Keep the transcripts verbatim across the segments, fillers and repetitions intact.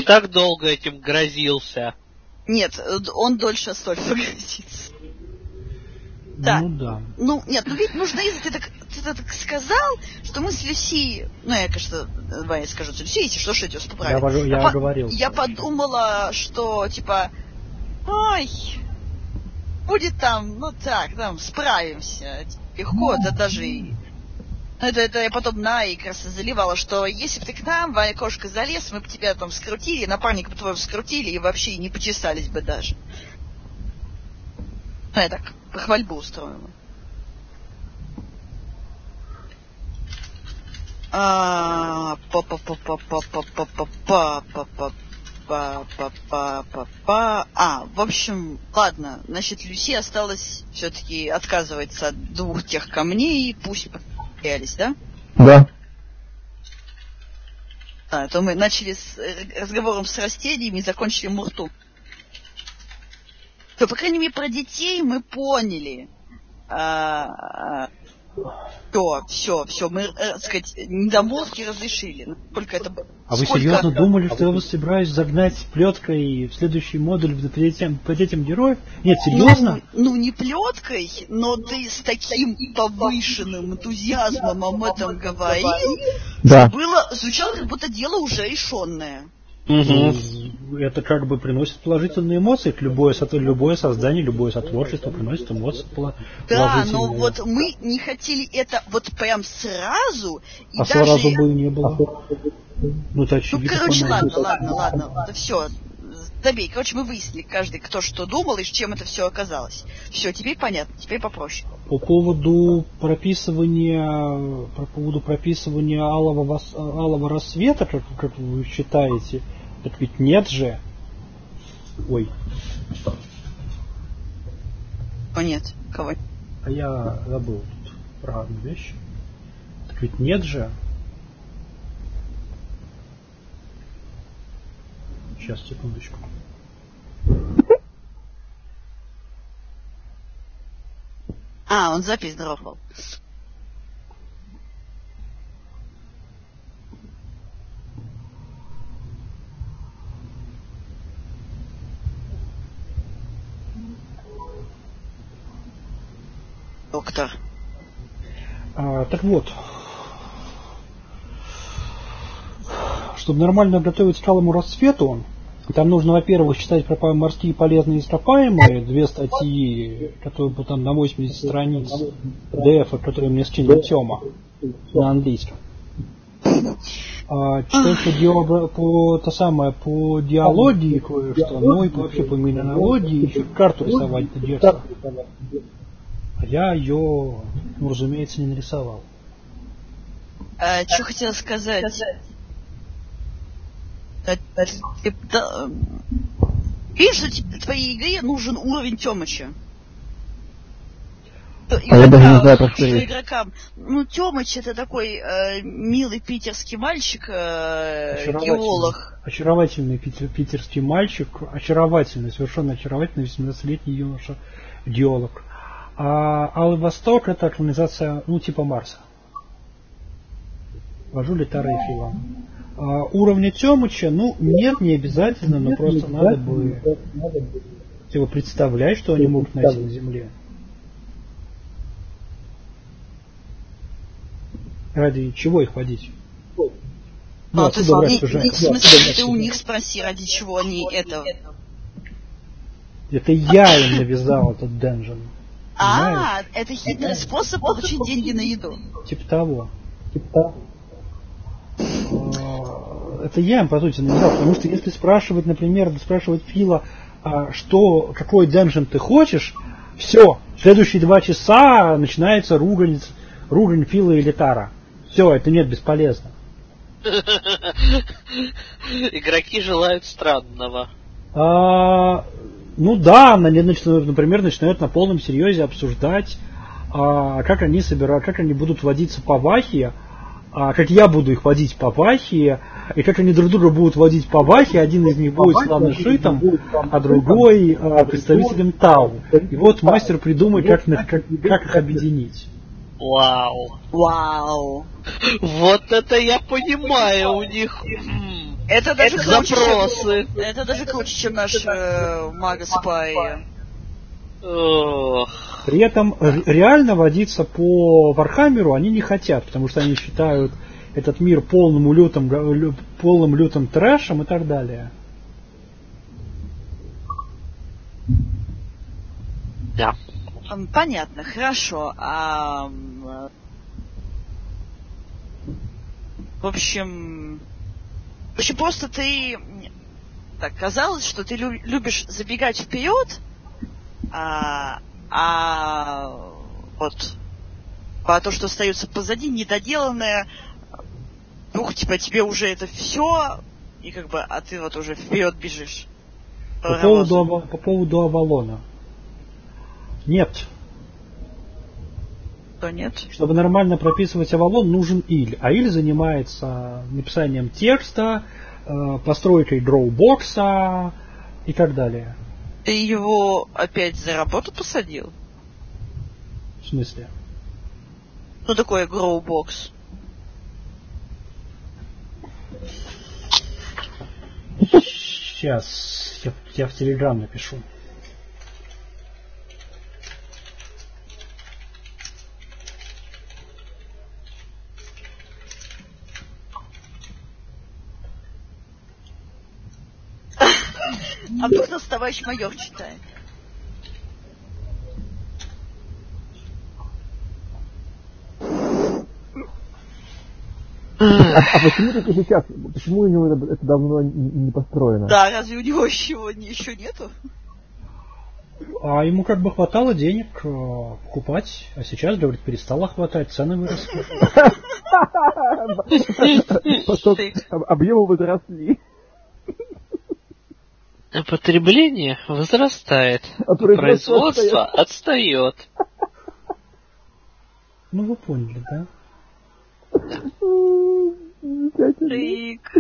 так долго этим грозился. Нет, он дольше Астольфа грозится. Да. Ну да. Ну, нет, ну ведь нужно, если ты так, ты так сказал, что мы с Люси, ну я, конечно, давай я скажу, Люси, если что, что я тебя поправлю. Я, вожу, я, я говорил. По, я подумала, что, типа, ой, будет там, ну так, там, справимся, легко, да даже и... Это, это я потом на и как раз и заливала, что если бы ты к нам, Ваня Кошка, залез, мы бы тебя там скрутили, напарника бы твоего скрутили и вообще не почесались бы даже. Ну, я так, похвальбу устроила. А, а, в общем, ладно, значит, Люси осталось все-таки отказывается от двух тех камней, пусть потерялись, да? Да. А, то мы начали с разговором с растениями и закончили Мурту. То, по крайней мере, про детей мы поняли. А, все, все, все, мы, так сказать, недомолвки разрешили. Сколько это... А вы Сколько... серьезно думали, что я вас собираюсь загнать плеткой в следующий модуль под этим, под этим героем? Нет, серьезно? Ну, ну, не плеткой, но ты с таким повышенным энтузиазмом об этом говорил, да. Было, звучало, как будто дело уже решенное. Угу. Это как бы приносит положительные эмоции. Любое, любое создание, любое сотворчество приносит эмоции положительные. Да, но вот мы не хотели это вот прям сразу. И а даже... сразу бы и не было. Ну, это очевидно. Ну, короче, ладно, ладно, ладно. Это все. Забей. Короче, мы выяснили каждый, кто что думал и с чем это все оказалось. Все, теперь понятно, теперь попроще. По поводу прописывания, по поводу прописывания алого, алого рассвета, как, как вы считаете, так ведь нет же. Ой. О, нет. Кого? А я забыл тут про одну вещь. Так ведь нет же. Сейчас, секундочку. А, он запись дропал. Доктор. А, так вот. Чтобы нормально готовить к алому рассвету, там нужно, во-первых, читать про морские полезные ископаемые, две статьи, которые там на восемьдесят страниц пи ди эф, которые мне скинул Тёма на английском. А, читать по, дио, по, то самое, по диалогии кое-что, ну и вообще по минонологии, еще карту рисовать придется. А я ее, ну, разумеется, не нарисовал. А, что хотела сказать? Видишь, что тебе, твоей игре нужен уровень Тёмыча. А я даже не знаю, про что речь. Игрокам. Ну, Тёмыч это такой э, милый питерский мальчик, э, геолог. Очаровательный питер, питерский мальчик, очаровательный, совершенно очаровательный восемнадцатилетний юноша, геолог. А Алый Восток это колонизация, ну, типа Марса. Вожу Литара и Фила. А, уровня Тёмыча, ну, нет, не обязательно, но просто надо бы типа, представлять, что они могут найти на Земле. Ради чего их водить? Ну, а ты, брать, не, не, в смысле, ты у них спроси, ради чего они это... Это я им навязал этот денжен. А, это хитрый способ получить деньги на еду. Типа того. Типа того. Это я им, по сути, навязал, потому что если спрашивать, например, спрашивать Фила, что, какой денжен ты хочешь, все, следующие два часа начинается ругань, ругань Фила и Литара. Все, это нет, бесполезно. Игроки желают странного. А, ну да, они начинают, например, начинают на полном серьезе обсуждать, а, как они собирают, как они будут водиться по Вахе, а, как я буду их водить по Вахе, и как они друг друга будут водить по Вахе, один из них будет славношитом, а другой а, представителем Тау. И вот мастер придумает, как, как, как их объединить. Вау. Вау. Вот это я понимаю, у них Это даже Это круче, запросы. чем, это даже круче, чем наш э, Мага Спай. Ох. При этом р- реально водиться по Вархаммеру они не хотят, потому что они считают этот мир полным лютым, га- лю- полным лютым трэшем и так далее. Да. М, Понятно, хорошо. А, м, в общем, в общем, просто ты м, так казалось, что ты лю- любишь забегать вперед, а, а вот а то, что остается позади, недоделанное, вдруг типа тебе уже это все, и как бы, а ты вот уже вперед бежишь. По поводу, Ава- по поводу Авалона. Нет. То нет. Чтобы нормально прописывать Авалон, нужен Иль. А Иль занимается написанием текста, э, постройкой дроу-бокса и так далее. Ты его опять за работу посадил? В смысле? Ну, такой гроу-бокс. Сейчас я, я в Телеграм напишу. А вдруг нас товарищ майор читает? А, а почему только сейчас? Почему у него это, это давно не, не построено? Да, разве у него еще, еще нету? А ему как бы хватало денег э, покупать, а сейчас, говорит, перестало хватать, цены выросли. Поток объемы возросли. Потребление возрастает, А а производство производство отстает. Ну вы поняли, да? Рик.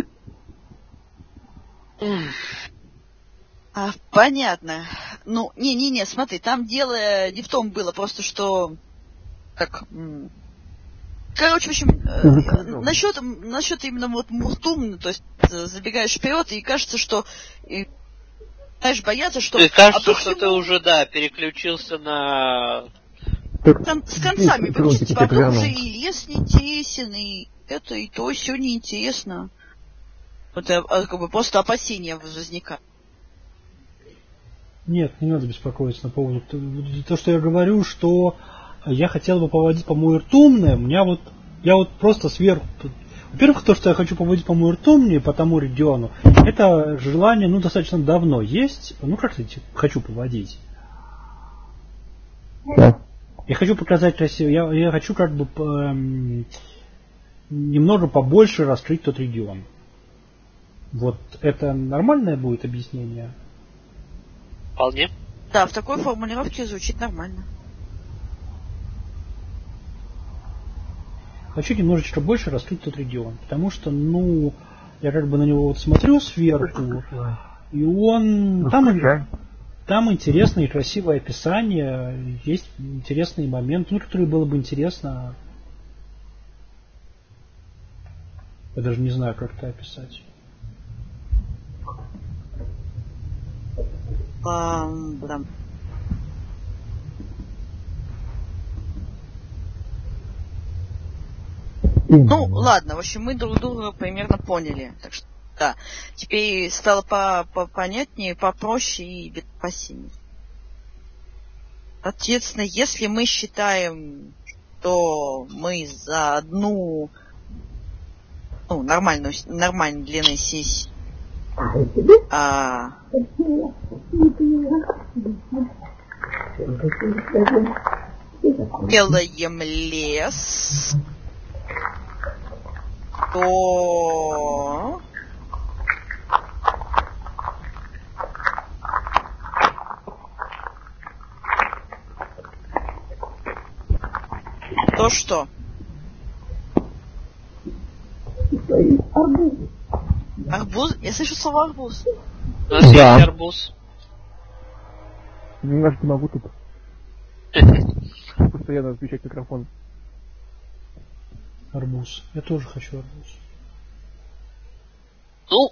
А, понятно. Ну, не-не-не, смотри, там дело не в том было, просто что... Так... м, Короче, в общем, э, насчет, насчет именно вот мухтум, то есть э, забегаешь вперед, и кажется, что... И, знаешь, боятся, что... И кажется, а что вдруг ты ему уже, да, переключился на... кон- с концами просто, типа, а вдруг уже и лес неинтересен, и это, и то, все неинтересно. Вот э, а, как бы просто опасения возникают. Нет, не надо беспокоиться на поводу то, что я говорю, что я хотел бы поводить по Муиртумне, у меня вот, я вот просто сверху, во-первых, то, что я хочу поводить по Муиртумне, по тому региону, это желание, ну, достаточно давно есть, ну, как сказать, хочу поводить. Да. Я хочу показать красиво, я, я хочу как бы эм, немного побольше раскрыть тот регион. Вот это нормальное будет объяснение? Вполне. Да, в такой формулировке звучит нормально. Хочу немножечко больше раскрыть тот регион, потому что, ну, я как бы на него вот смотрю сверху, и он... Ну, там, включай. там интересное и красивое описание, есть интересные моменты, ну, которые было бы интересно... Я даже не знаю, как это описать. Ам, да. Ну, ладно, в общем, мы друг друга примерно поняли. Так что, да. Теперь стало по -по понятнее, попроще и безопаснее. Соответственно, если мы считаем, что мы за одну ну, нормальную, нормальной длины сессии а, делаем лес, то то что? Арбуз? Я слышу слово арбуз. У нас Да. есть арбуз. Немножко не могу тут постоянно отключать микрофон. Арбуз. Я тоже хочу арбуз. Ну,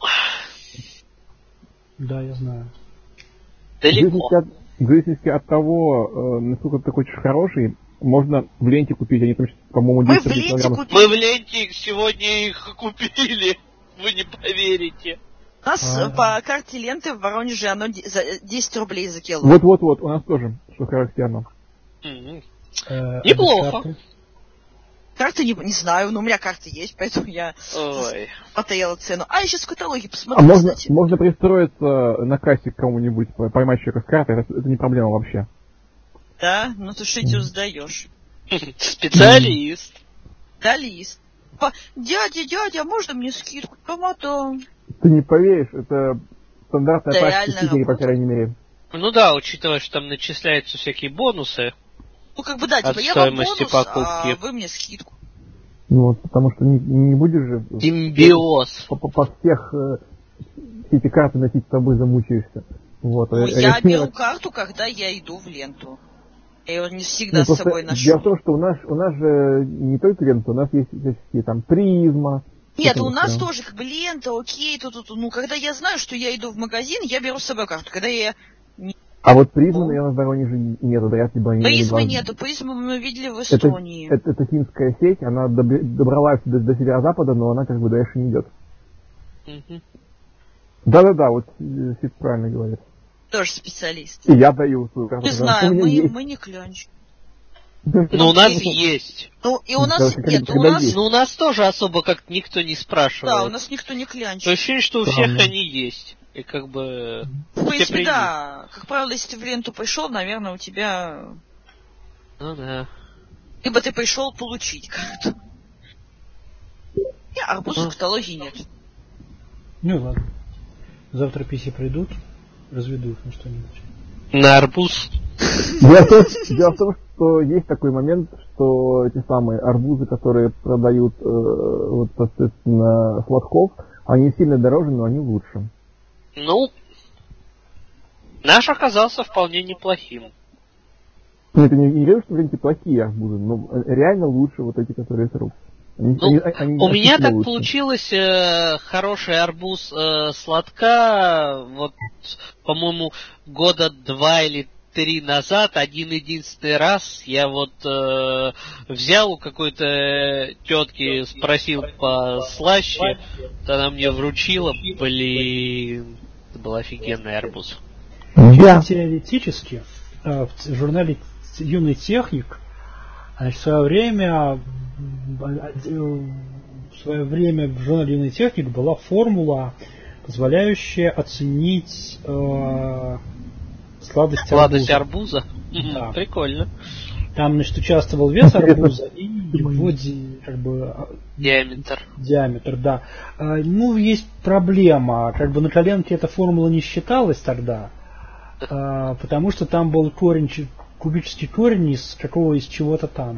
Да, я знаю. В далеко. зависимости от, в зависимости от того, э, насколько ты хочешь хороший, можно в ленте купить. Они там, по-моему, Мы в десять ленте килограммов. купили. Мы в ленте сегодня их купили. Вы не поверите. У нас А. по карте ленты в Воронеже оно де- за десять рублей за кило. Вот-вот-вот, у нас тоже, что характерно. Мгм. Э, Неплохо. а карты? Карты не, не знаю, но у меня карты есть, поэтому я Ой. потаила цену. А я сейчас в каталоге А посмотрю, можно, кстати. можно пристроиться на кассе к кому-нибудь, по- поймать человека с картой, это, это не проблема вообще. Да, ну ты шитю сдаешь. Специалист. Да, лист. По- Дядя, дядя, можно мне скидку? Помадам. Ты не поверишь, это стандартная Да, практика реально в Питере, по работает. крайней мере. Ну да, учитывая, что там начисляются всякие бонусы. Ну как бы да, От типа я вам стоимости бонус, покупки. а вы мне скидку. Ну вот, потому что не, не будешь же Симбиоз. по, по, по всех э, все эти карты носить с собой, замучаешься. Вот. Ну, а- я а беру раз- карту, когда я иду в ленту. Я ее не Ну, всегда с просто собой ношу. дело в том, что у нас, у нас же не только лента, у нас есть всякие там призма. Нет, что-то у нас вот прям. тоже как бы лента, окей, тут, тут, ну, когда я знаю, что я иду в магазин, я беру с собой карту. Когда я... А вот призмы, наверное, в Воронеже нету, вряд ли бы они... Призмы они- нету, призмы мы видели в Это, Эстонии. это, это финская сеть, она доб- добралась до, до северо-запада, но она как бы дальше не идет. Мгм. Да-да-да, вот э, Сид правильно говорит. Тоже специалист. И я даю свою карту. Не потому что знаю, у меня мы, есть. мы не клянчим. Ну, у нас есть. Ну, и у нас... Даже когда- Нет, у когда нас... есть. Ну, у нас тоже особо как никто не спрашивает. Да, у нас никто не То клянчит. ощущение, что у всех Странно. они есть. И как бы... В принципе, прими. да. Как правило, если ты в ленту пришел, наверное, у тебя... Ну да. Либо ты пришел получить карту. Не, арбуза Ну. в каталоге нет. Ну ладно. Завтра писи придут, разведу их на что-нибудь. На арбуз. Дело в, том, дело в том, что есть такой момент, что эти самые арбузы, которые продают, э, вот, соответственно, сладков, они сильно дороже, но они лучше. Ну, наш оказался вполне неплохим. Ну, это не, не говорю, что, в принципе, плохие арбузы, но реально лучше вот эти, которые с рук. Они- Ну, они- они у меня ощутимо так лучше. получилось, э, хороший арбуз э, сладка, вот, по-моему, года два или три назад, один единственный раз, я вот э, взял у какой-то тетки, спросил по слаще, вот она мне вручила, блин, это был офигенный арбуз. Да. Теоретически э, в журнале «Юный техник» значит, в свое время в свое время в журнале «Юный техник» была формула, позволяющая оценить э, сладость, Сладость арбуза. арбуза? Да. Прикольно. Там, значит, участвовал вес Интересно. арбуза и его ди- как бы, Диаметр. диаметр, да. А, ну, есть проблема. Как бы на коленке эта формула не считалась тогда, а, потому что там был корень, ч- кубический корень из какого из чего-то там.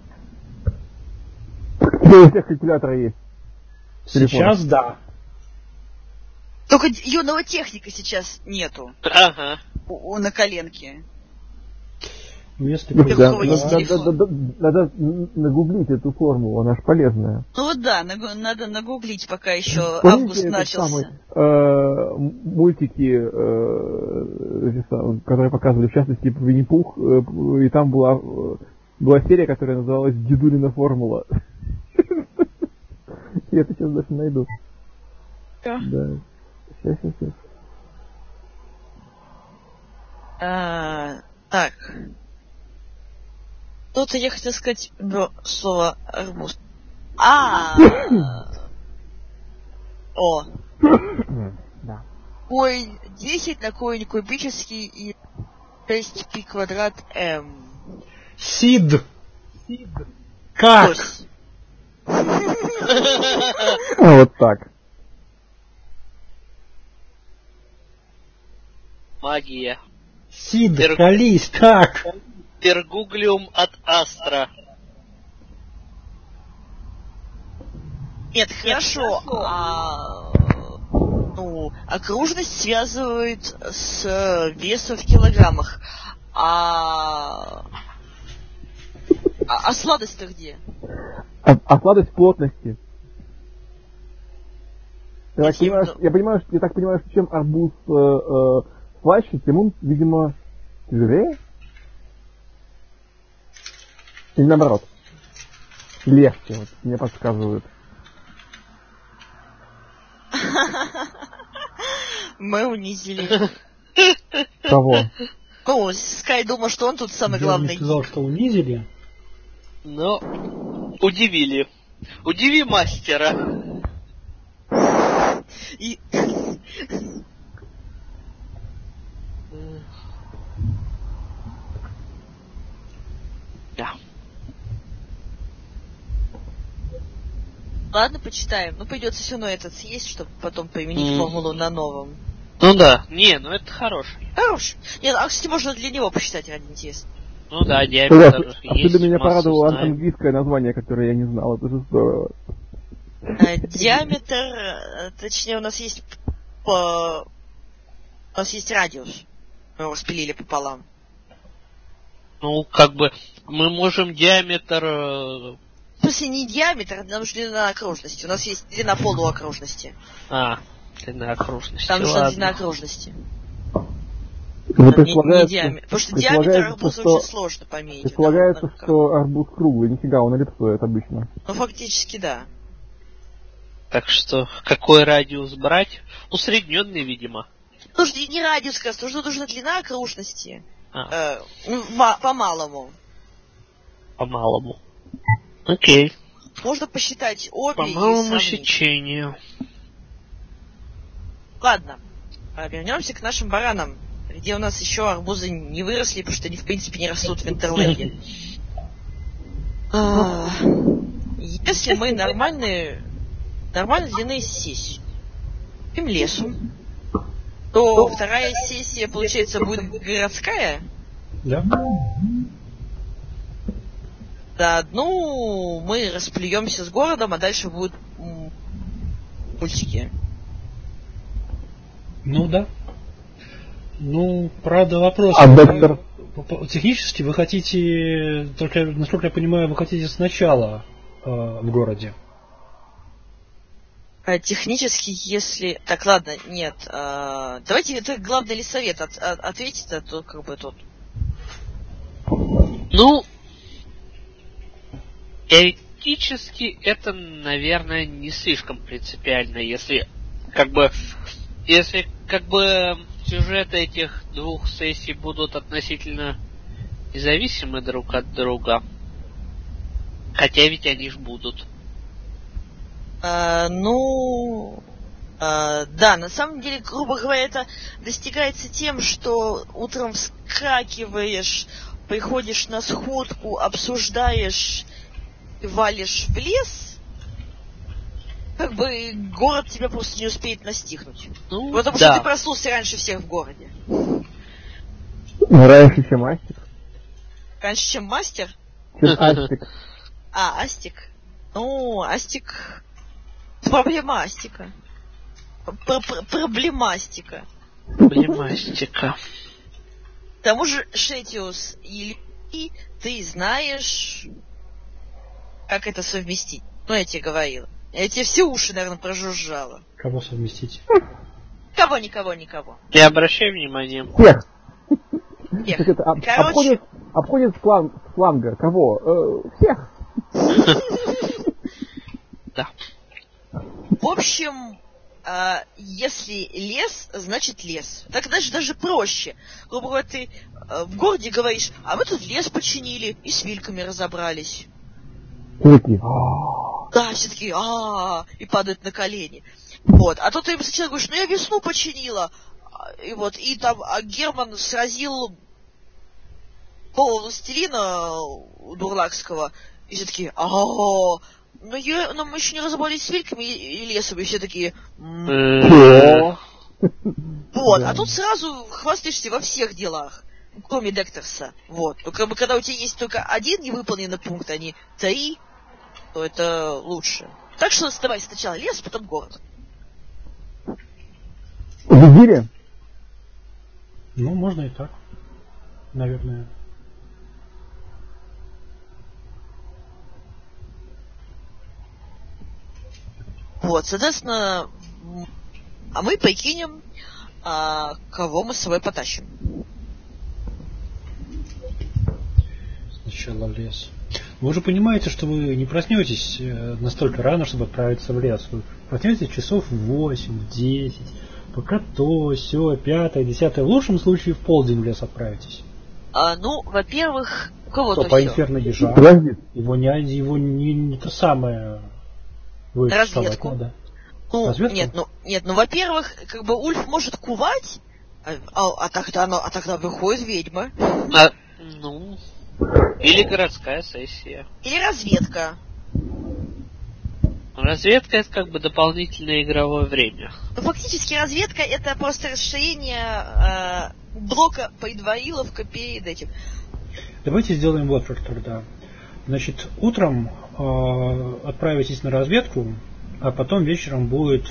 Да, у всех калькуляторы есть. Телефон. Сейчас да. Только д- юного техника сейчас нету Ага. у, у- на коленке. Ну, если Да, повезет, Какого надо, есть да. телефон? надо- надо- надо нагуглить эту формулу, она ж полезная. Ну вот да, нагу- надо нагуглить, пока еще Помните август этот начался. самый, э, мультики, э, эти самые, которые показывали, в частности, типа Винни-Пух, э, и там была, э, была серия, которая называлась «Дедулина формула». Я это сейчас даже найду. Да. Да. Сейчас, сейчас, сейчас. А, так. Что-то я хотел сказать про слово арбуз. А. О. Да. Ой, десять на корень кубический и шесть пи квадрат м. Сид! Как? Ось. А вот так. Магия. Сид, Пер- колись, как? Пергуглиум от Астра. Нет, хорошо. А, ну, окружность связывают с весом в килограммах. А, а, а сладость-то где? А, а сладость плотности. Я, так понимаю, что, я, понимаю, что, я так понимаю, что чем арбуз э, э, слаще, тем он, видимо, тяжелее? Или наоборот? Легче, вот, мне подсказывают. Мы унизили. Кого? Ну, Скай думал, что он тут самый Я главный. не сказал, что унизили. Но удивили. Удиви мастера. И... Да. Ладно, почитаем. Ну, придется все равно этот съесть, чтобы потом применить Mm. формулу на новом. Ну да. Не, ну это хороший. Хорош. Нет, а, кстати, можно для него посчитать ради интереса. Ну да, диаметр есть. Особенно меня порадовало знаем. английское название, которое я не знал. Это же здорово. Э, диаметр, э, точнее, у нас есть по... У нас есть радиус. Мы его распилили пополам. Ну, как бы, мы можем диаметр... э, В смысле, не диаметр, нам нужна длина окружности. У нас есть длина полуокружности. А, длина окружности. Там нужна Ладно. длина окружности. Ну, Не, не предполагается, диаметр. Потому что диаметр предполагается, арбуза что, очень сложно померить. предполагается, Да, что арбуз круглый, нифига, он эллипсоид обычно. ну, фактически, да. Так что, какой радиус брать? Усредненный, видимо. Нужно не радиус, как раз, нужна, нужна длина окружности. А, Э, ну, ма- по-малому. по-малому. Окей. Можно посчитать обе По и малому сравнить. сечению. Ладно, а вернемся к нашим баранам, где у нас еще арбузы не выросли, потому что они, в принципе, не растут в Интерленде. А, Если мы нормальные, нормальной длины сессии, им лесу, то вторая сессия, получается, будет городская. Да? За одну мы расплюемся с городом, а дальше будут м, мультики. Ну да. Ну, правда, вопрос. А Вы- доктор? по- по- Технически вы хотите, только, насколько я понимаю, вы хотите сначала э, в городе. А технически, если... Так, ладно, нет. а, Давайте, это главный лессовет от, от- ответит, а то как бы тут... Ну, теоретически это, наверное, не слишком принципиально, если как бы если как бы сюжеты этих двух сессий будут относительно независимы друг от друга. Хотя ведь они ж будут. А, ну... а, да, на самом деле, грубо говоря, это достигается тем, что утром вскакиваешь, приходишь на сходку, обсуждаешь и валишь в лес, как бы город тебя просто не успеет настигнуть. Ну, Потому да. что ты проснулся раньше всех в городе. Раньше, чем Астик. Раньше, чем мастер? Чем Астик. А, Астик. Ну, Астик... Проблема Астика. Пр- пр- Проблемастика. Проблемастика. К тому же, Шетиус и Ли, ты знаешь, как это совместить. Ну, я тебе говорила. Я тебе все уши, наверное, прожужжала. Кого совместить? Кого, никого, никого. Не обращай внимания. Всех. Всех. Так это, об- Короче, обходит, обходит с, флан- с фланга. Кого? Э, всех. Да. в общем, а, если лес, значит лес. Так даже даже проще. Грубо говоря, ты а, в городе говоришь, а мы тут лес починили и с вильками разобрались. Все такие. «А-а-а». Да, все такие, а и падают на колени. Вот. А то ты им сначала говоришь, ну я весну починила. А, И вот, и там а Герман сразил нового властелина дурлакского. И все такие, а ну, я, но мы еще не разобрались с вильками и, и лесом, и все такие, «М, Э, вот, Да. а тут сразу хвастаешься во всех делах, кроме Декторса. Вот. Но как бы, когда у тебя есть только один невыполненный пункт, а не три, то это лучше. Так что давай сначала лес, потом город. Убедили? Ну, можно и так. Наверное. Вот, соответственно, а мы прикинем, а, кого мы с собой потащим. Сначала в лес. Вы уже понимаете, что вы не проснетесь настолько рано, чтобы отправиться в лес. Вы проснетесь часов в восемь, в десять, пока то, сё, пятое, десятое. В лучшем случае в полдень в лес отправитесь. А, ну, во-первых, у кого-то Что, по всё. инферно ежа? Его не, его не, не то самое... Вы Разведку. Надо. Ну, Разведку? нет, ну, нет, ну, во-первых, как бы Ульф может кувать, а, а, а тогда, оно, а тогда выходит ведьма. А, ну... Или городская сессия. Или разведка. Разведка — это как бы дополнительное игровое время. Ну, фактически разведка — это просто расширение э, блока предвариловка перед этим. Давайте сделаем вот что тогда. Значит, утром э, отправитесь на разведку, а потом вечером будет...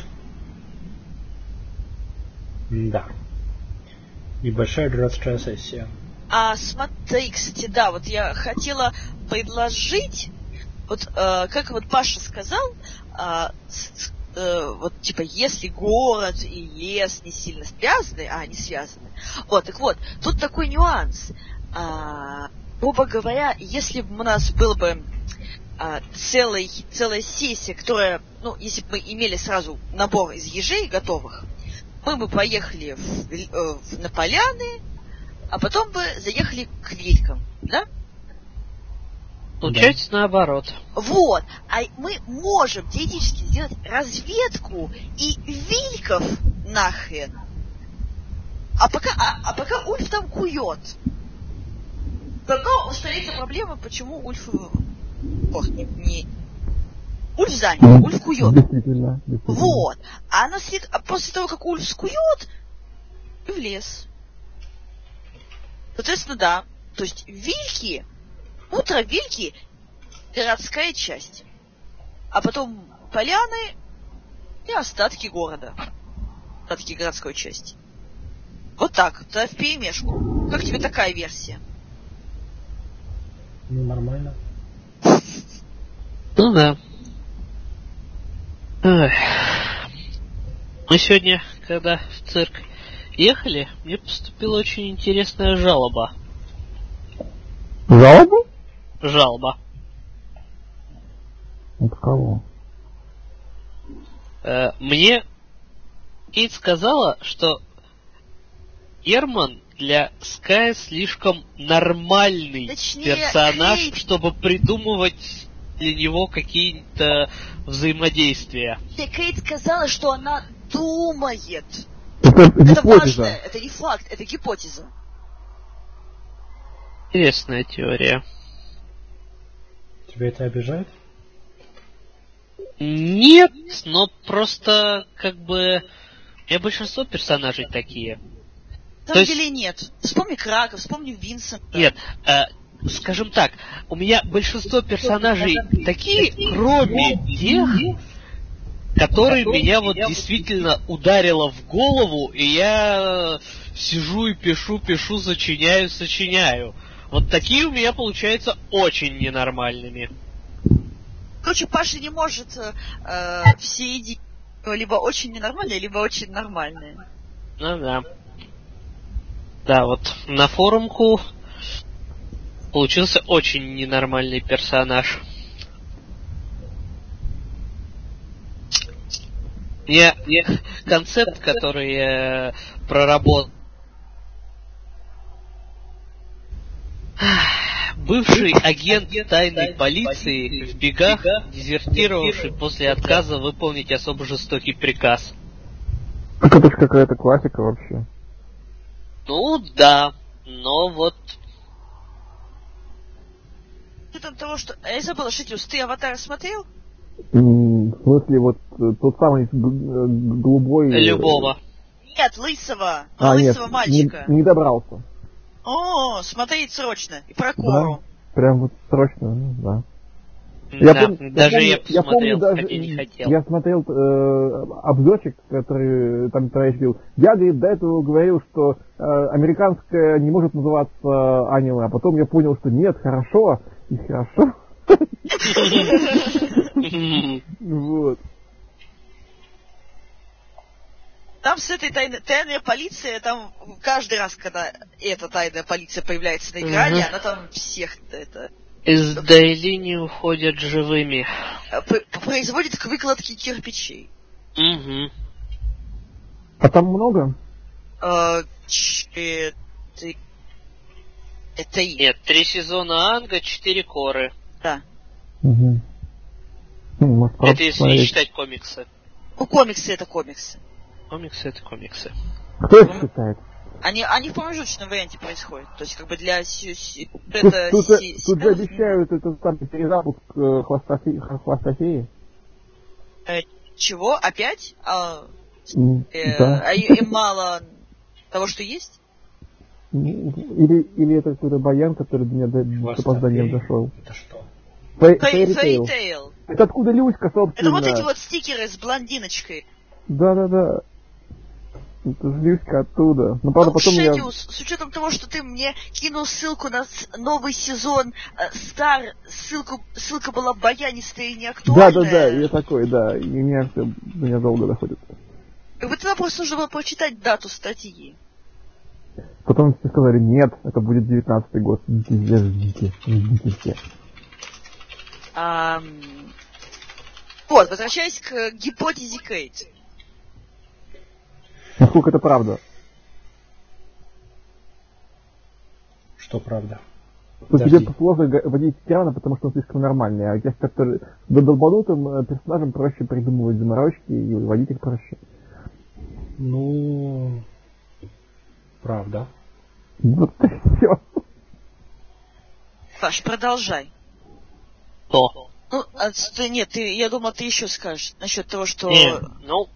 Да. Небольшая городская сессия. А смотри, кстати, да, вот я хотела предложить, вот э, как вот Паша сказал, э, с, э, вот типа если город и лес не сильно связаны, а они связаны, вот, так вот, тут такой нюанс. Э, грубо говоря, если бы у нас был бы э, целый, целая сессия, которая, ну, если бы мы имели сразу набор из ежей готовых, мы бы поехали в, э, в, на поляны, а потом бы заехали к вилькам, да? Получается да. Наоборот. Вот. А мы можем теоретически сделать разведку и вильков нахрен. А пока, а, а пока Ульф там кует. Пока устарится проблема, почему Ульф... Ох, не... не... Ульф занят, Ульф кует. Действительно, действительно. Вот. А, на след... а после того, как Ульф скует, в лес. Соответственно, да. То есть вильки, утро вильки, городская часть. А потом поляны и остатки города. Остатки городской части. Вот так, да, вперемешку. Как тебе такая версия? Ну, нормально. Ну да. Эх. Мы сегодня, когда в цирк ехали, мне поступила очень интересная жалоба. Жалоба? Жалоба. От кого? Э, мне Кейт сказала, что Герман для Скай слишком нормальный Точнее, персонаж, Кейт... чтобы придумывать для него какие-то взаимодействия. Кейт сказала, что она думает. Это, Это гипотеза. важно, это не факт, это гипотеза. Интересная теория. Тебя это обижает? Нет, но просто как бы... У меня большинство персонажей такие. На самом То деле есть... нет. Вспомни Краков, вспомни Винсента. Нет, э, скажем так, у меня большинство персонажей такие, кроме тех, которые меня вот действительно ударило в голову, и я сижу и пишу, пишу, сочиняю, сочиняю. Вот такие у меня получаются очень ненормальными. Короче, Паша не может э, все идеи либо очень ненормальные, либо очень нормальные. Ну да. Да, вот на форумку получился очень ненормальный персонаж. Мне, мне концепт, который я проработал. Бывший агент тайной полиции в бегах, дезертировавший после отказа выполнить особо жестокий приказ. Так это же какая-то классика вообще. Ну да, но вот... С учетом того, что... Я забыла, Шитиус, ты «Аватар» смотрел? М, В смысле, вот э, тот самый г- г- голубой... э, Любого. Нет, Лысого. А, Лысого нет, мальчика. Не, не добрался. О, смотреть срочно. И про Кору. Да, прям вот срочно, ну, да. Я Да, пом- даже помню- я посмотрел, помню даже, хотя не хотел. Я смотрел э, обзорчик, который там товарищ бил. Я, говорит, до этого говорил, что э, американская не может называться аниме, а потом я понял, что нет, хорошо, и хорошо. Вот. Там с этой тайной, тайная полиция, там каждый раз, когда эта тайная полиция появляется на экране, Мгм. она там всех это Из Дайлини уходят живыми. п- производит к выкладке кирпичей. Угу. А там много? Э, че- ты- Это и... Нет, три сезона Анга, четыре коры. Да. Угу. Может, Это просто если не посмотреть. считать комиксы. Ну, комиксы это комиксы. Комиксы это комиксы. Кто их считает? Они, они в промежуточном варианте происходят. То есть, как бы для... си- си- Тут, это тут, си- тут же сериалов- обещают этот самый перезапуск э, хвоста, фе- хвоста феи. Э, Чего? Опять? А, М, э, Да. а и- им мало того, что есть? Или, или это какой-то баян, который до меня до, с опозданием Хвоста дошел. Это что? Фэ- Фэй- Fairy Tail. Fairy-Tail. Это откуда Люська, собственно? Это вот эти вот стикеры с блондиночкой. Да-да-да. Это же Люська оттуда. Но правда Ну, потом я... Шедиус, с учетом того, что ты мне кинул ссылку на с- новый сезон э, Стар, ссылку, ссылка была баянистая и неактуальная. Да-да-да, я такой, да. И меня все, до меня долго доходит. Как бы тогда просто нужно было прочитать дату статьи. Потом все сказали, нет, это будет девятнадцатый год. Ждите, все, ждите, ждите все. Ам, Вот, возвращаясь к гипотезе Кейт. Насколько это правда? Что правда? Что Подожди. тебе сложно га- водить Тиана, потому что он слишком нормальный, а тех, которые до долбанутым э, персонажам проще придумывать заморочки и водить их проще. Ну, правда. Вот и все. Паш, продолжай. То. Ну, а, ты- нет, ты, я думал, ты еще скажешь насчет того, что... Не, ну...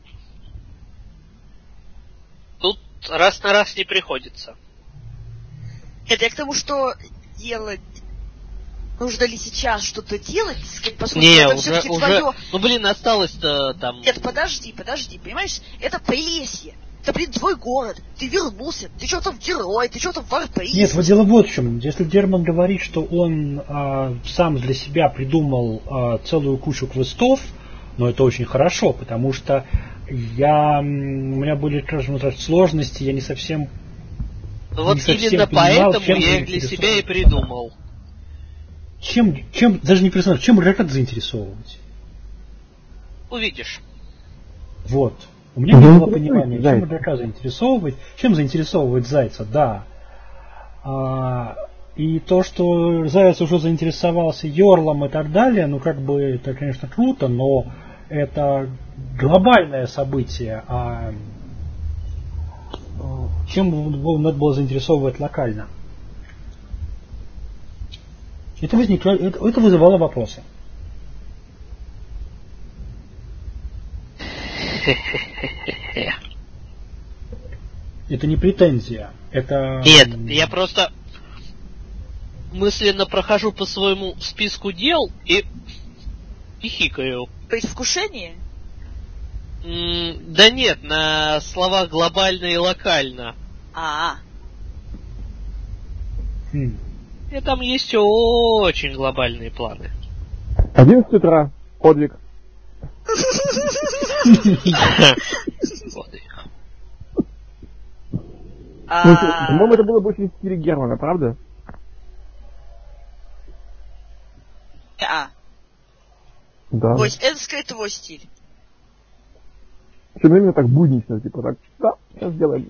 Тут раз на раз не приходится. Нет, я к тому, что делать... Нужно ли сейчас что-то делать, сказать, поскольку Не, это уже, все-таки уже... твое... Ну, блин, осталось-то там... Нет, подожди, подожди, понимаешь? Это Полесье. Это, блин, твой город. Ты вернулся. Ты что там герой, ты что там в Арпейсе. Нет, вот дело вот в чем. Если Герман говорит, что он а, сам для себя придумал а, целую кучу квестов, но это очень хорошо, потому что я, м, у меня были, скажем так, сложности, я не совсем... Ну, вот не совсем именно понимал, поэтому чем я их для заинтересован. себя и придумал. Чем, чем, даже не персонаж, чем игрока заинтересовывать? Увидишь. Вот. У меня не Мгм. было понимания, чем Зайца. игрока заинтересовывать, чем заинтересовывать Зайца, да. А, и то, что Заяц уже заинтересовался Йорлом и так далее, ну как бы это, конечно, круто, но это глобальное событие, а э, чем его надо было заинтересовывать локально? Это возникло, это, это вызывало вопросы. Это не претензия, это... Нет, я просто мысленно прохожу по своему списку дел и, и хикаю. Предвкушение? М, да нет, на словах глобально и локально. А, Хм. И там есть очень глобальные планы. одиннадцать утра. Подвиг. Вот их. Ну, а... по-моему, это было больше в стиле Германа, правда? а. Да. То есть это скорее твой стиль. Причем именно так буднично, типа так, да, сейчас сделаем.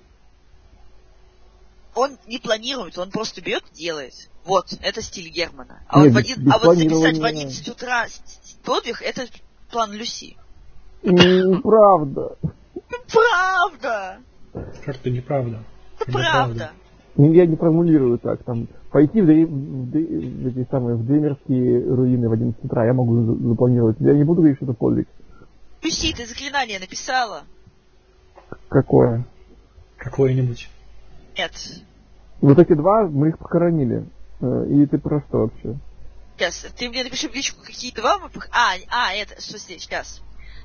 Он не планирует, он просто берет и делает. Вот, это стиль Германа. А, Нет, вот, в без- один, без а вот записать в планирования. одиннадцать утра с- с- подвиг, это план Люси. Неправда. Правда! Как-то неправда. Это правда. Ну, я не формулирую так, там, пойти в, Дре- в, Дре- в эти самые, в Дремерские руины в одиннадцать утра, я могу за- запланировать. Я не буду говорить, что это подвиг. Люси, ты заклинание написала? Какое? Какое-нибудь. Нет. Вот эти два, мы их похоронили. Э, И ты про что вообще? Сейчас, ты мне напиши в личку, какие два мы... пох- А, а, это, что здесь, сейчас.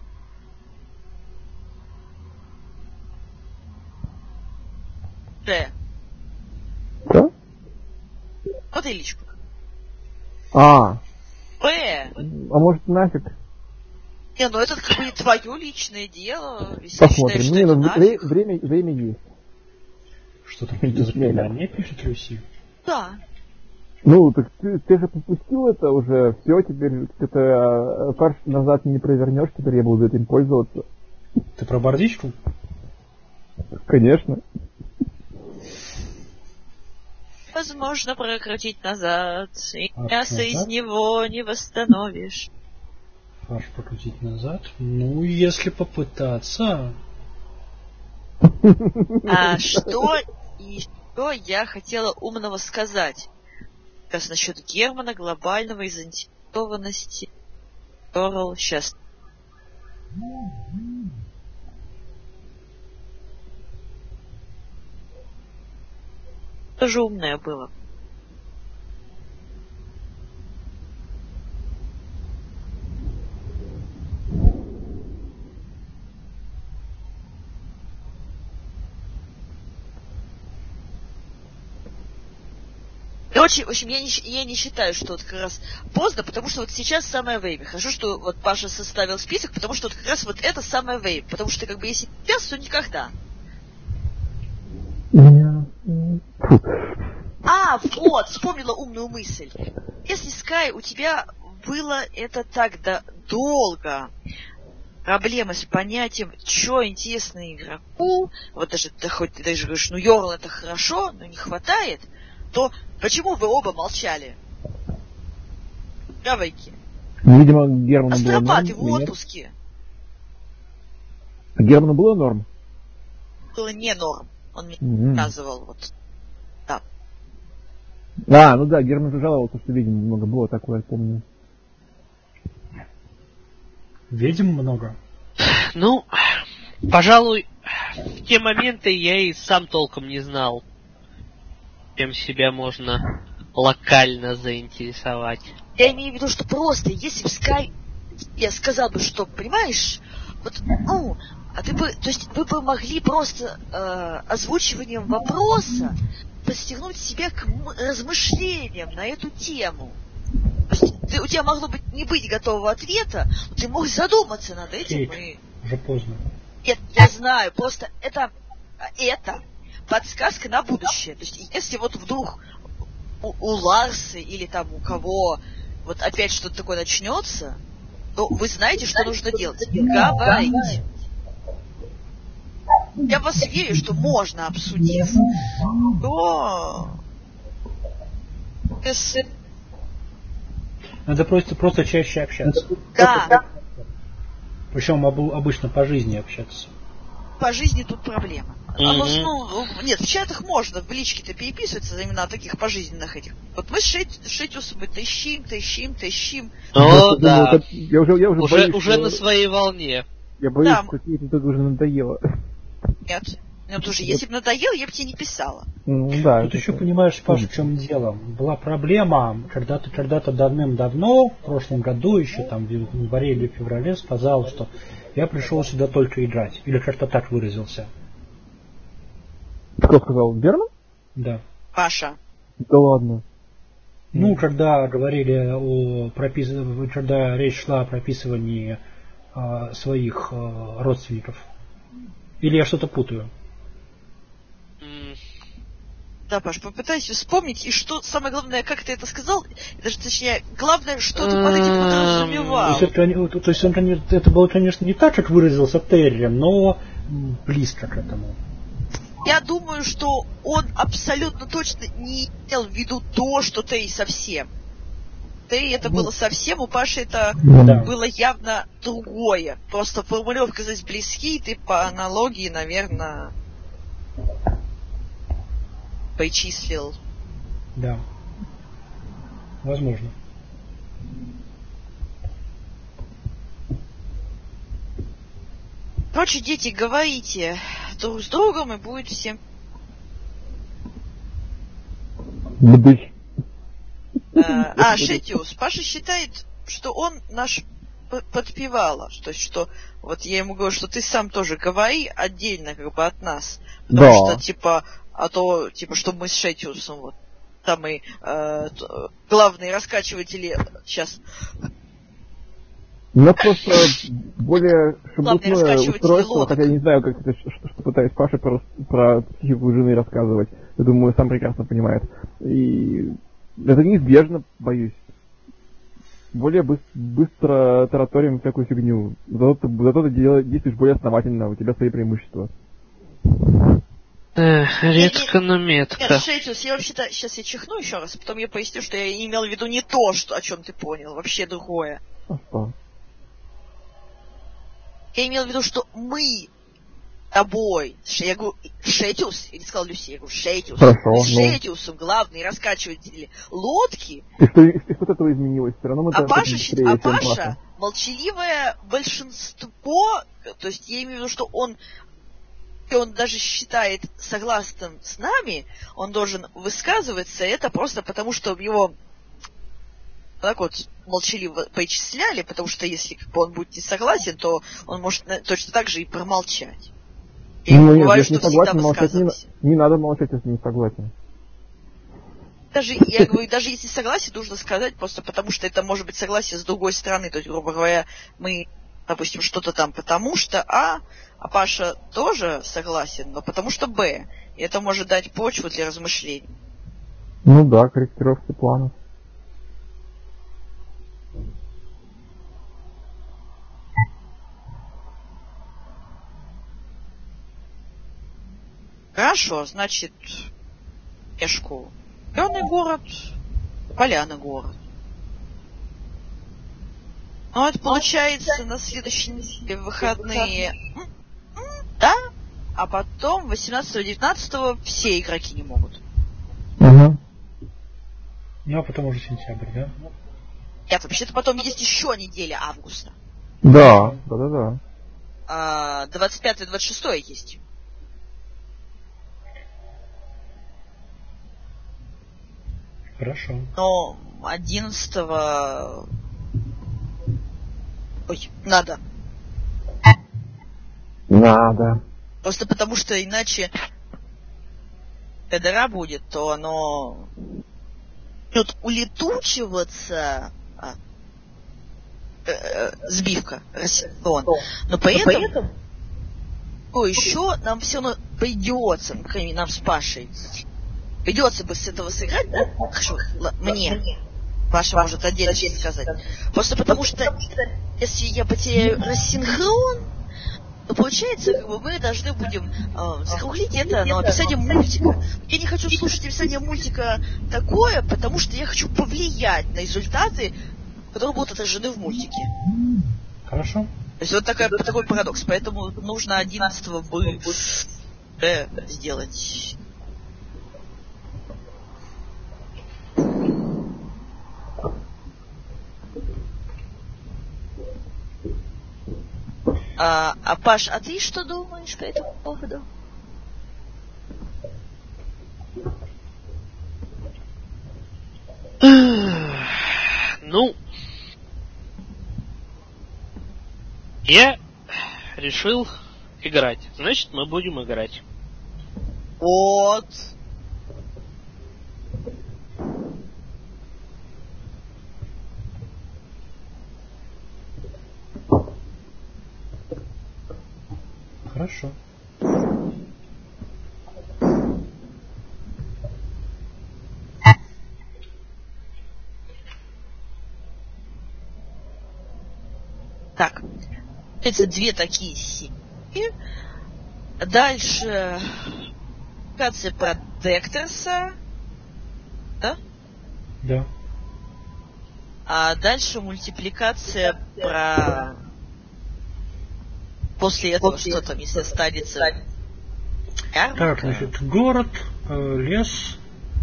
Д. Что? Вот и личку. А, П. а может нафиг? Не, ну это как бы не твое личное дело. Если Посмотрим. считаешь, Не, что ну, это вре- нафиг. время, время есть. Что там какие-то заклинания пишет Люси? Да. Ну, так ты, ты же пропустил это уже, все, теперь это э, фарш назад не провернешь, теперь я буду этим пользоваться. Ты про бордичку? Конечно. Возможно прокрутить назад, и А, мясо назад? из него не восстановишь. Фарш покрутить назад? Ну, если попытаться... А что еще я хотела умного сказать? Как раз насчет Германа, глобального и заинтересованности. Торл, сейчас. Тоже умное было. Короче, в общем, я не, я не считаю, что вот как раз поздно, потому что вот сейчас самое время. Хорошо, что вот Паша составил список, потому что вот как раз вот это самое время. Потому что как бы если сейчас, то никогда. А, вот, вспомнила умную мысль. Если, Скай, у тебя было это так да долго, проблемы с понятием, что интересно игроку, вот даже ты хоть ты даже говоришь, ну Йорл это хорошо, но не хватает, то почему вы оба молчали? Давайте. Видимо, Герману было норм. Астропаты в или нет? отпуске. Герману было норм? Было не норм. Он мне Мгм. рассказывал, вот. Да. А, ну да, Герман же жаловался, что, видимо, много было такое, я помню. Ведьм много. Ну, пожалуй, в те моменты я и сам толком не знал, чем себя можно локально заинтересовать. Я имею в виду, что просто, если бы Скай, я сказал бы, что, понимаешь, вот, ну, а ты бы, то есть вы бы могли просто э, озвучиванием вопроса подстегнуть себя к м- размышлениям на эту тему. То есть ты, у тебя могло быть не быть готового ответа, но ты мог задуматься над этим. Кейт, И... уже поздно. Нет, я знаю, просто это, это подсказка на будущее. То есть если вот вдруг у, у Ларсы или там у кого вот опять что-то такое начнется, то вы знаете, что нужно делать. Говорить. Я в вас верю, что можно, обсудив, то... Без... Надо просто, просто чаще общаться. Да, Причем обу- обычно по жизни общаться. по жизни тут проблема. А ну, Мгм. ну, нет, в чатах можно, в личке-то переписываться именно о таких пожизненных этих. Вот мы с Шет- Шетиусом мы тащим, тащим, тащим. О, Я думаю, да. как- я уже, я уже, Уже, боюсь, уже что, на своей волне. я боюсь, Да. что Кейт это уже надоело. Нет. Ну, тоже, если бы надоел, я бы тебе не писала. Ну, да. Тут это- еще понимаешь, Паш, в чем дело. Была проблема, когда-то, когда-то давным-давно, в прошлом году, еще там в январе или феврале, сказал, что я пришел сюда только играть. Или как-то так выразился. Кто сказал? Герман? Да. Паша. Да ладно. Ну, когда говорили о пропис... когда речь шла о прописывании а, своих а, родственников. Или я что-то путаю? М, Да, Паш, попытайся вспомнить, и что, самое главное, как ты это сказал, и даже, точнее, главное, что ты под этим Эм, То подразумевал. есть, это, кон- то есть он, конечно, это было, конечно, не так, как выразился Терри, но м, близко к этому. Я думаю, что он абсолютно точно не имел в виду то, что ты и совсем. Ты это Ну. было совсем, у Паши это Да. было явно другое. Просто формулировка здесь близки, и ты по аналогии, наверное, причислил. Да. Возможно. Короче, дети, говорите друг с другом, и будет всем... Бдыщ. Э, А, Шетиус. Паша считает, что он наш п- подпевала. То есть, что вот я ему говорю, что ты сам тоже говори отдельно как бы от нас. Потому Да. что, типа, а то, типа, что мы с Шетиусом вот самые э, т- главные раскачиватели сейчас У нас просто более шебутное устройство, хотя я не знаю, как это, что, что пытаюсь Паше про, про психику жены рассказывать. Я думаю, сам прекрасно понимает. И это неизбежно, боюсь. Более быстро, быстро тараторим всякую фигню. Зато ты, зато ты действуешь более основательно, у тебя свои преимущества. Эх, редко, но метко. Нет, Шейтус, я вообще-то... Сейчас я чихну еще раз, а потом я поясню, что я имел в виду не то, что, о чем ты понял, вообще другое. А что? Я имел в виду, что мы с тобой, я говорю, Шейтус, я не сказал Люси, я говорю, Шейтус. Хорошо, мы с ну. Шейтусом главные раскачиватели лодки. И что, и что от этого изменилось? Все равно мы А Паша, быстрее, а чем Паша, Паша. молчаливое большинство, то есть я имею в виду, что он, он даже считает согласным с нами, он должен высказываться, это просто потому, что его так вот молчаливо поичисляли, потому что если как бы, он будет не согласен, то он может точно так же и промолчать. И ну, бывает, нет, что не согласен, молчать не, не надо молчать, если не согласен. Даже, я говорю, даже если согласен, нужно сказать, просто потому что это может быть согласие с другой стороны. То есть, грубо говоря, мы, допустим, что-то там потому что А, а Паша тоже согласен, но потому что Б. И это может дать почву для размышлений. Ну да, корректировки планов. Хорошо, значит, Пешку зеленый город, Поляна город. Ну, это получается на следующие выходные. Да? А потом восемнадцатого-девятнадцатого все игроки не могут. Угу. Ну, а потом уже сентябрь, да? Нет, вообще-то потом есть еще неделя августа. Да, да-да-да. А, двадцать пятое двадцать шестое есть. Хорошо. Но одиннадцатого... Ой, надо. Надо. Просто потому, что иначе дыра будет, то оно будет улетучиваться а, э, э, сбивка, рассеян. Но при этом, этом то еще нам все равно придется, ну, крайне нам с Пашей, придется бы с этого сыграть, да? Хорошо, мне. Паша может отдельно сказать. Просто потому что если я потеряю рассинхрон, то получается, как бы мы должны будем э, закруглить это на описание мультика. Я не хочу слушать описание мультика такое, потому что я хочу повлиять на результаты, которые будут отражены в мультике. Хорошо. То есть вот такой, такой парадокс. Поэтому нужно одиннадцатого бы э, сделать. А, а Паш, а ты что думаешь по этому поводу? Ну, я решил играть. Значит, мы будем играть. Вот. Хорошо. Так, это две такие серии. Дальше мультипликация про Декторса. Да? Да. А дальше мультипликация про... После этого После что там, если останется... Так, значит, город, э, лес.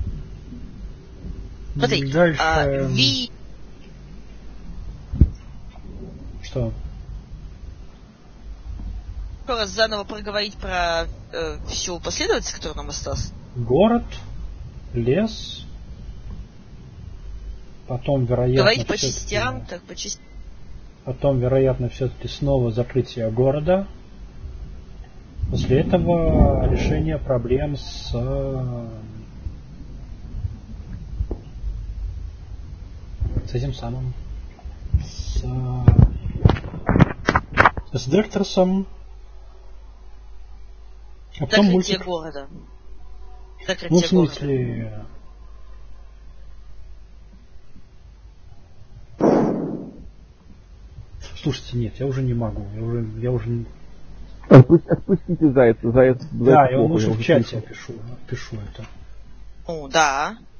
Смотри, дальше... а, Ви... Что? Еще раз заново проговорить про э, всю последовательность, которая нам осталась. Город, лес, потом, вероятно, говорить по частям, так по частям. Потом, вероятно, все-таки снова закрытие города. После этого решение проблем с с этим самым с С Декторсом. А потом Закрытие мультик. города. Закрытие Ну, в города. смысле... Слушайте, нет, я уже не могу. Я уже... Я уже... Отпу- Отпустите зайца, заяц. Да, заяц я вам плохо, лучше я в уже чате слышал. пишу, пишу это. Ну, да.